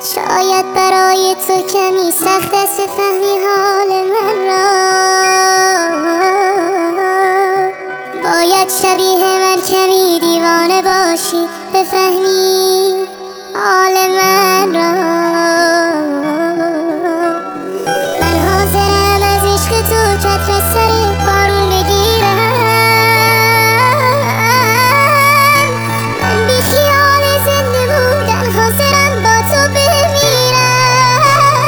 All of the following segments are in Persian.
شاید برای تو کمی سخت است فهمی حال من را. باید شبیه من کمی دیوانه باشی بفهمی حال من را. من حاضرم از عشق تو چتر سر بارون بگیرم. من بی خیال زنده بودن حاضرم با تو بمیرم.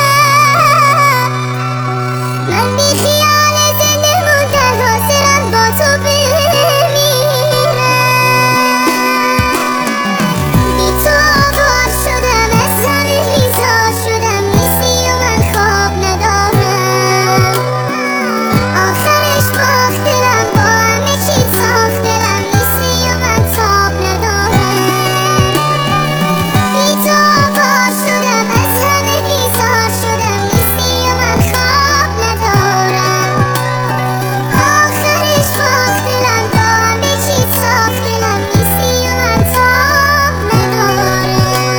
من بی خیال زنده بودن حاضرم با تو بمیرم. بی تو آوار شدم از همه بیزار شدم. نیستی و من خواب ندارم. آخرش باخت دلم با همه چی ساخت دلم. نیستی و من تاب ندارم. بی تو آوار شدم از همه بیزار شدم. نیستی و من خواب ندارم. آخرش باخت دلم با همه چی ساخت دلم. نیستی و من تاب ندارم.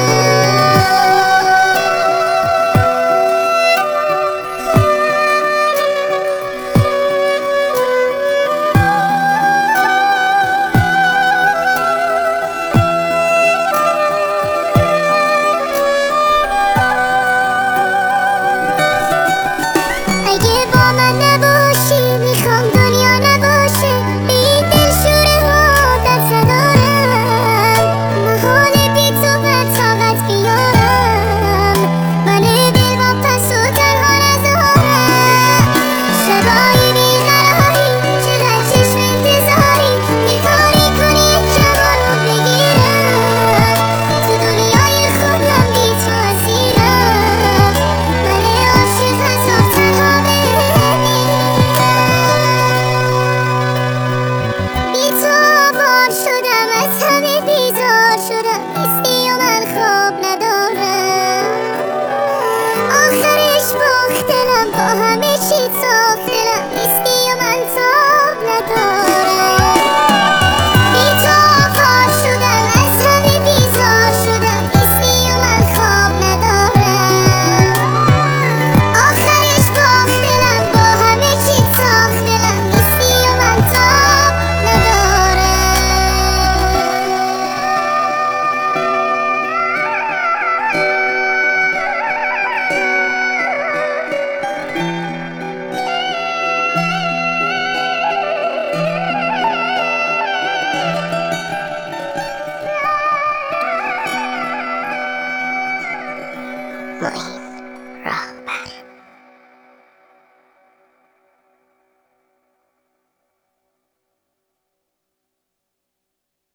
اگه با من نباشی میخوام دنیا نباشه. به این دلشوره ها دست ندارم. محاله بی تو من طاقت بیارم. من دل با پس و تنها نذارم. شبای بیقراری چقدر چشم انتظاری. یه کاری کنی کمال رو بگیرم. تو دنیای خودم بی تو اسیرم. من عاشق از آب تنها بی تو آوار شدم از همه بیزار شدم. نیستی و من خواب ندارم. آخرش باخت دلم با همه چی ساخت دلم. نیستی و من تاب ندارم. بی تو آوار شدم از همه بیزار شدم. نیستی و من خواب ندارم. آخرش باخت دلم با همه چی ساخت دلم. نیستی و من تاب ندارم. Moin Ra.